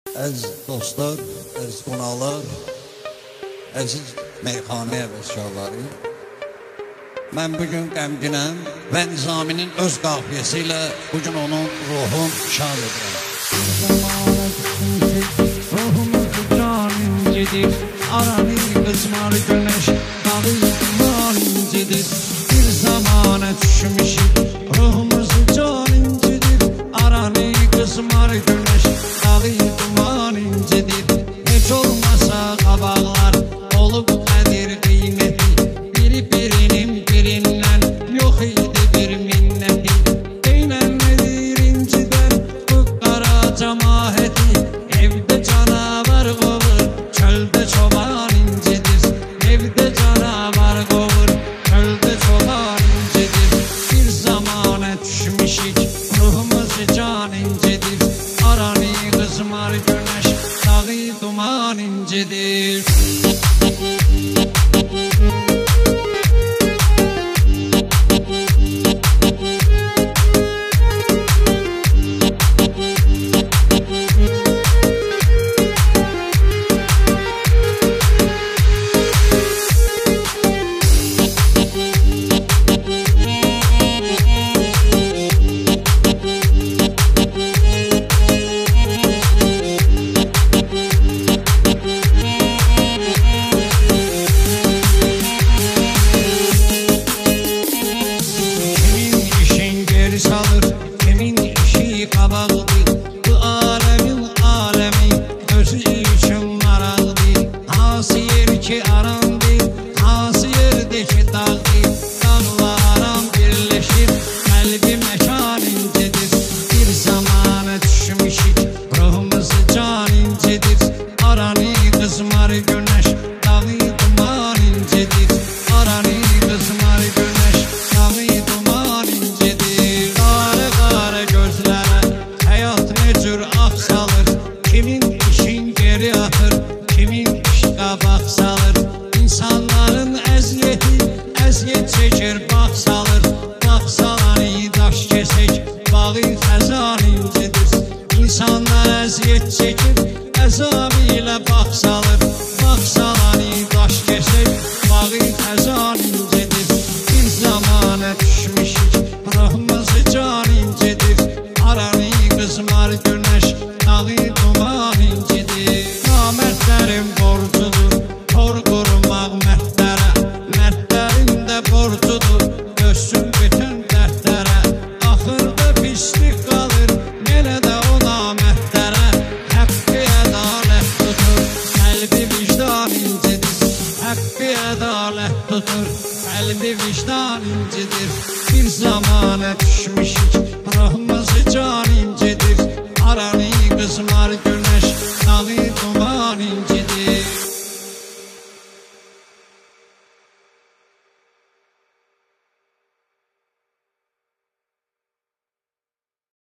Əziz dostlar, əziz qonaqlar, əziz meyxana həvəskarları, mən bugün qəmginəm və Nizaminin öz qafiyəsi ilə bugün onun ruhun şad edirəm. Ruhumuz can incidir, aranı qızmar güneş, dağı duman incidir. Bir zamana düşmüşük, ruhumuz can incidir, aranı qızmar güneş, dağı duman incidir. Heç olmasa qabaqlar, olub qədir qiyməti, biri-birinin birindən yox idi bir minnəti. Eynənmədir incidən bu qara cəmaəti, evdə canavar qovur, çöldə çoban incidir. Evdə canavar qovur, çöldə çoban incidir. Bir zamana düşmüşük, ruhumuz can incidir, aranı qızmar güneş, dağı duman incidir. İnsanlar əziyyət çəkir, əzabı ilə baxsalar, baxsalar daş kesək, bağı xəzan incidir. Bir zamana düşmüşük, ruhumuz can incidir, aranı qızmar güneş, dağı duman incidir. Namərdlərin borcudur, tor qurmaq mərdlərə, mərdlərin də borcudur, dözsün bütün dərdlərə. Axırda pislik qalır, yenə də tutur, qəlbi vicdan incidir. Bir zamana düşmüşük, ruhumuz can incidir,